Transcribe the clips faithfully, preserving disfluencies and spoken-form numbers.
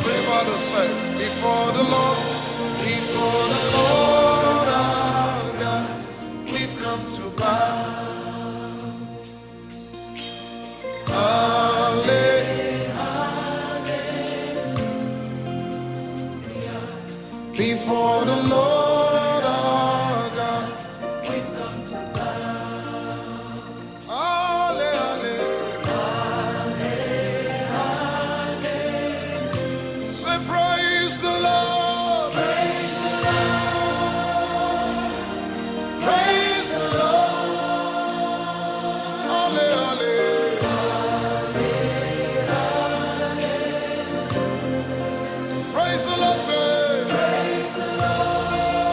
Everybody say, before the Lord, before the Lord our God, we've come to bow. Before the Lord our God, we've come to bow. Ale, ale. Ale, ale. Say praise the Lord. Praise the Lord. Praise the Lord. Ale, ale. Ale, ale. Praise the Lord, say.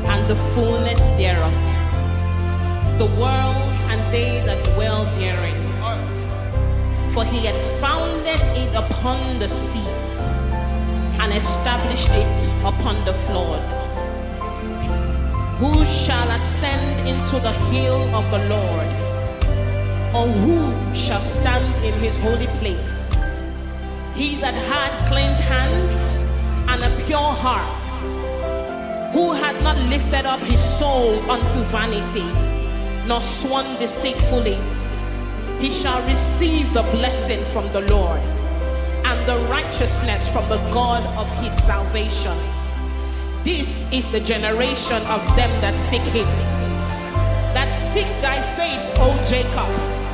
and the fullness thereof, the world and they that dwell therein. For he had founded it upon the seas and established it upon the floods. Who shall ascend into the hill of the Lord? Or who shall stand in his holy place? He that had clean hands and a pure heart, who had not lifted up his soul unto vanity, nor sworn deceitfully, he shall receive the blessing from the Lord and the righteousness from the God of his salvation. This is the generation of them that seek him, that seek thy face, O Jacob.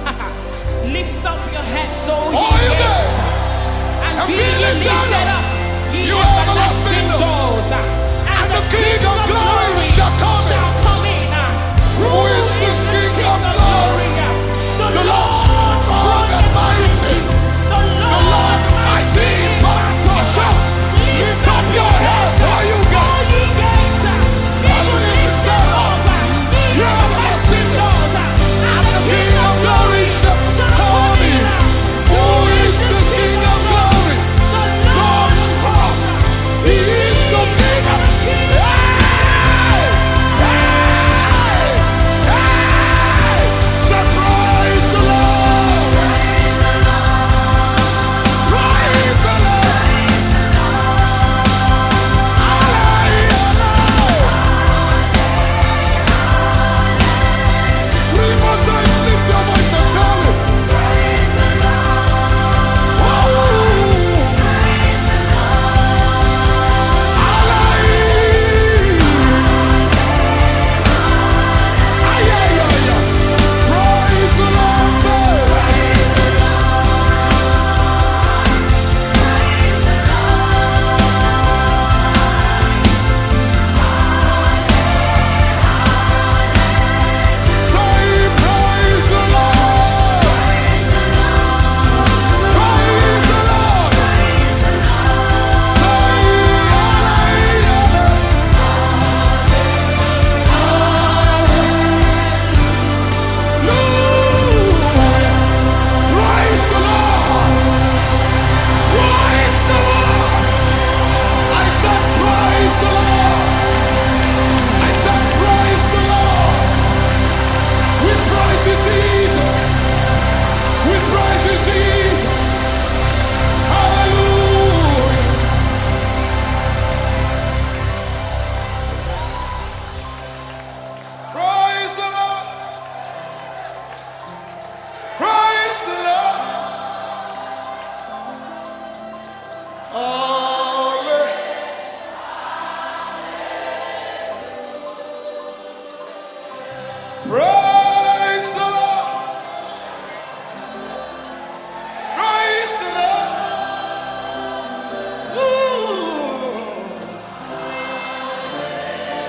Lift up your heads, O ye gates, and be ye lifted up, ye everlasting doors, and the King of glory shall come in. Who is this King of glory? The Lord strong and mighty, the Lord mighty in battle. Lift up your heads, all you gates, and lift them up, ye everlasting doors, and the King of glory shall come in. Who is the King of glory? The Lord strong. He is the King of glory.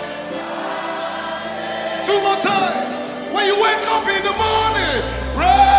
Two more times. When you wake up in the morning, praise